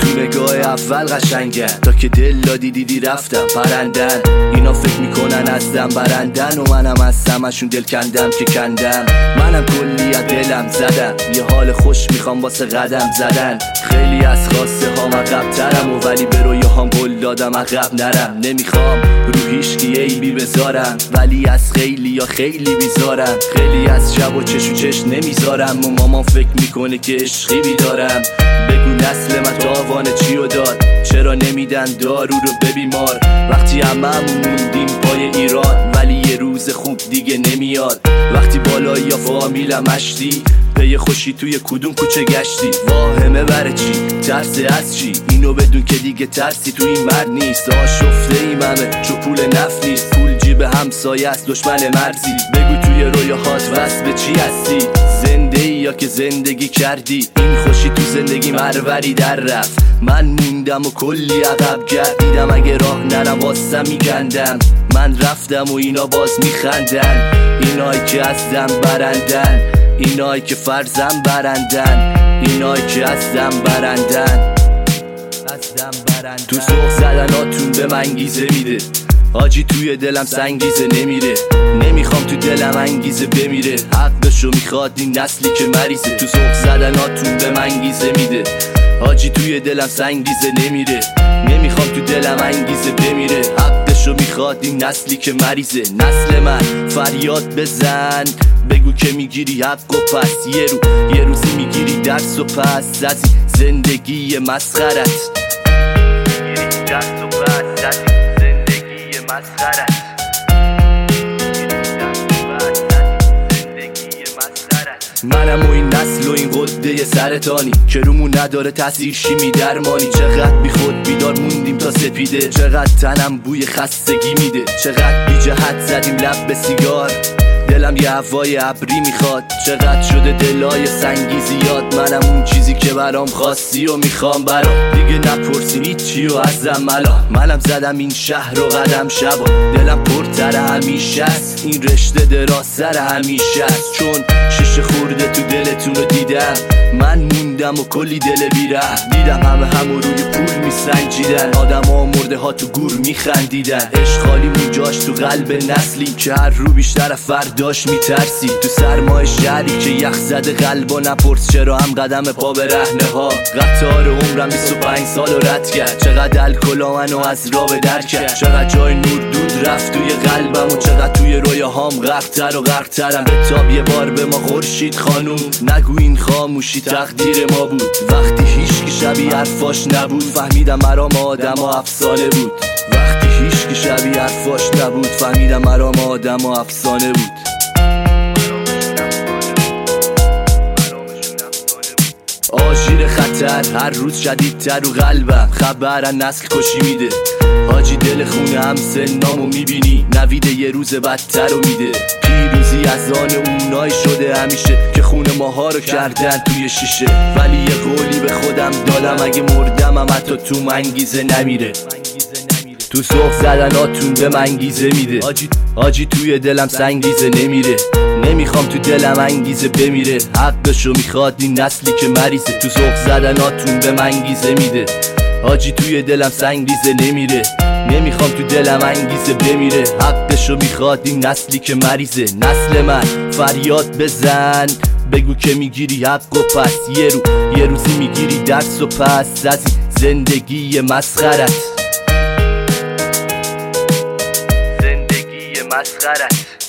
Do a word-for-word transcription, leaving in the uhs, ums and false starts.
تو نگاه اول قشنگن، تا که دل دادی دیدی رفتم پرندن. اینا فکر میکنن از دم برندن و منم از همشون دل کندم که کندم. منم کلی از دلم زدم، یه حال خوش میخوام واسه قدم زدن. خیلی از خواسته هام عقب ترم و ولی به رویه هام گل دادم عقب نرم. نمیخوام رو هیشکی عیبی بذارم ولی از خیلی یا خیلی بیزارم. خیلی از شب و چش و چش نمیذارم و مامان فکر میکنه که عشقی بیدارم. بگو نسل من تاوان چیو داد، چرا نمیدن دارو رو به بیمار؟ وقتی هممون موندیم پای ایران ولی یه روز خوب دیگه نمیاد. وقتی بالایی یا فامیلم اشتی، پی خوشی توی کدوم کوچه گشتی؟ واهمه بره چی؟ ترس از چی؟ اینو بدون که دیگه ترسی توی این مرد نیست. آشفته ایم همه چو پول نفت نیست، پول جیب همسایه است دشمن مرزی. بگو توی رویاهات وصل به چی هستی؟ زنده ای یا که زندگی کردی؟ این خوشی تو زندگی مروری در رفت، من موندم و کلی عقب گردیدم. اگه راه نرم واسم میگندم، من رفتم و اینا باز میخندن. اینایی که از دم برندن، اینایی که فرزم برندن، اینایی که از دم برندن. تو سوخ زدناتون به من انگیزه میده، آجی توی دلم سنگیزه نمیره. نمیخوام تو دلم انگیزه بمیره، حقشو میخواد این نسلی که مریضه. تو سوخ زدناتون به من انگیزه میده، آجی توی دلم سنگیزه نمیره. نمیخوام تو دلم انگیزه بمیره، حقشو میخواد این نسلی که مریضه. نسل من فریاد بزن، بگو که میگیری حق و پس یه رو یه روزی میگیری درس و پس از زندگی مسخرت. میگیری درس و پس از زندگی مسخرت. منم و این نسل و این قده سرطانی که رومون نداره تاثیر شیمی درمانی. چقدر بی خود بیدار موندیم تا سپیده، چقدر تنم بوی خستگی میده. چقدر بی جهت زدیم لب به سیگار، دلم یه هوای ابری میخواد. چقدر شده دلای سنگی زیاد، منم اون چیزی که برام خواستی و میخوام برام. دیگه نپرسی هیچی و ازم الان، منم زدم این شهر رو قدم شبا. دلم پرتر همیشه است، این رشته دراز سر همیشه است. چون شیشه خورده تو دلتون رو دیدم، من موندم و کلی دل بیره. دیدم همه همو روی پول میسنجیدن، آدم ها مرده ها تو گور میخندیدن. عشق خالی موجاش تو قلب نسلی که هر رو بیشتر فرداش میترسی. تو سرمای شهری که یخ زده قلبا، نپرس چرا هم قدم پا به رهنه ها. قطار عمرم بیست و پنج سال رو رد کرد، چقدر الکلا منو از راه به در کرد. چقدر جای نور دود رفت توی قلبم و چقدر توی رویاهام غرق‌تر و غرق‌ترم. بتاب یه بار به ما خورشید خانوم، نگو این خاموشی تقدیر ما بود. وقتی هیچکی شبیه حرفاش نبود، فهمیدم مرام آدم و افسانه بود. وقتی هیچکی شبیه حرفاش نبود، فهمیدم مرام آدم و افسانه بود. آژیر خطر هر روز شدیدتر رو قلبم، خبرن نسل کشی میده. حاجی دل خونه هم سنامو میبینی، نوید یه روز بدتر رو میده. پیروزی از آن اونایی شده همیشه که خونه ماها رو کردن توی شیشه. ولی یه قولی به خودم دادم، اگه مردم هم حتی تو منگیزه نمیره. تو سوخ زدناتون به من انگیزه میده، آجی, آجی توی دلم سنگیزه نمیره. نمیخوام تو دلم انگیزه بمیره، حقشو میخواد این نسلی که مریضه. تو سوخ زدناتون به من انگیزه میده، آجی توی دلم سنگیزه نمیره. نمیخوام تو دلم انگیزه بمیره، حقشو میخواد این نسلی که مریضه. نسل من فریاد بزن، بگو که میگیری حق و پس یه رو یه روزی میگیری درس و پس از زندگی مسخرت. زندگی مسخرت.